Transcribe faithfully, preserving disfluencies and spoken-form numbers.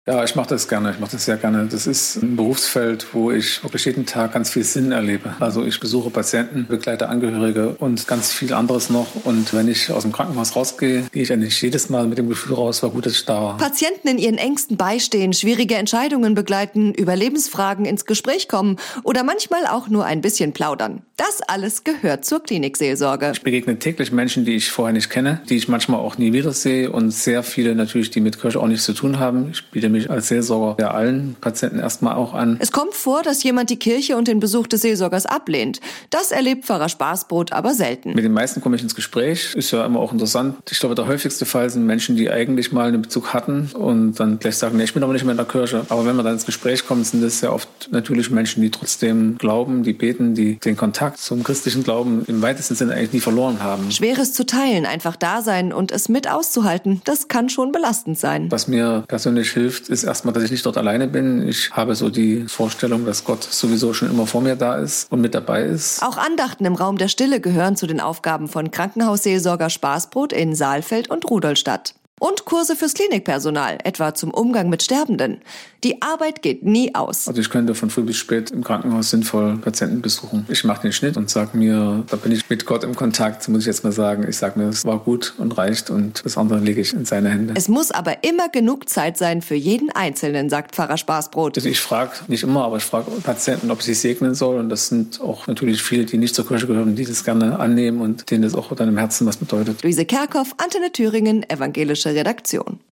Ja, ich mache das gerne. Ich mache das sehr gerne. Das ist ein Berufsfeld, wo ich wirklich jeden Tag ganz viel Sinn erlebe. Also ich besuche Patienten, begleite Angehörige und ganz viel anderes noch. Und wenn ich aus dem Krankenhaus rausgehe, gehe ich eigentlich jedes Mal mit dem Gefühl raus, war gut, dass ich da war. Patienten in ihren Ängsten beistehen, schwierige Entscheidungen begleiten, über Lebensfragen ins Gespräch kommen oder manchmal auch nur ein bisschen plaudern. Das alles gehört zur Klinikseelsorge. Ich begegne täglich Menschen, die ich vorher nicht kenne, die ich manchmal auch nie wiedersehe und sehr viele natürlich, die mit Kirche auch nichts zu tun haben. Ich biete mich als Seelsorger ja allen Patienten erstmal auch an. Es kommt vor, dass jemand die Kirche und den Besuch des Seelsorgers ablehnt. Das erlebt Pfarrer Spaßbrot aber selten. Mit den meisten komme ich ins Gespräch. Ist ja immer auch interessant. Ich glaube, der häufigste Fall sind Menschen, die eigentlich mal einen Bezug hatten und dann gleich sagen, nee, ich bin aber nicht mehr in der Kirche. Aber wenn wir dann ins Gespräch kommen, sind das sehr oft natürlich Menschen, die trotzdem glauben, die beten, die den Kontakt zum christlichen Glauben im weitesten Sinne eigentlich nie verloren haben. Schweres zu teilen, einfach da sein und es mit auszuhalten, das kann schon belastend sein. Was mir persönlich hilft, ist erstmal, dass ich nicht dort alleine bin. Ich habe so die Vorstellung, dass Gott sowieso schon immer vor mir da ist und mit dabei ist. Auch Andachten im Raum der Stille gehören zu den Aufgaben von Krankenhausseelsorger Spaßbrot in Saalfeld und Rudolstadt. Und Kurse fürs Klinikpersonal, etwa zum Umgang mit Sterbenden. Die Arbeit geht nie aus. Also ich könnte von früh bis spät im Krankenhaus sinnvoll Patienten besuchen. Ich mache den Schnitt und sage mir, da bin ich mit Gott im Kontakt, muss ich jetzt mal sagen. Ich sage mir, es war gut und reicht und das andere lege ich in seine Hände. Es muss aber immer genug Zeit sein für jeden Einzelnen, sagt Pfarrer Spaßbrot. Also ich frage, nicht immer, aber ich frage Patienten, ob sie segnen soll. Und das sind auch natürlich viele, die nicht zur Kirche gehören, die das gerne annehmen und denen das auch dann im Herzen was bedeutet. Luise Kerkhoff, Antenne Thüringen, evangelische Redaktion.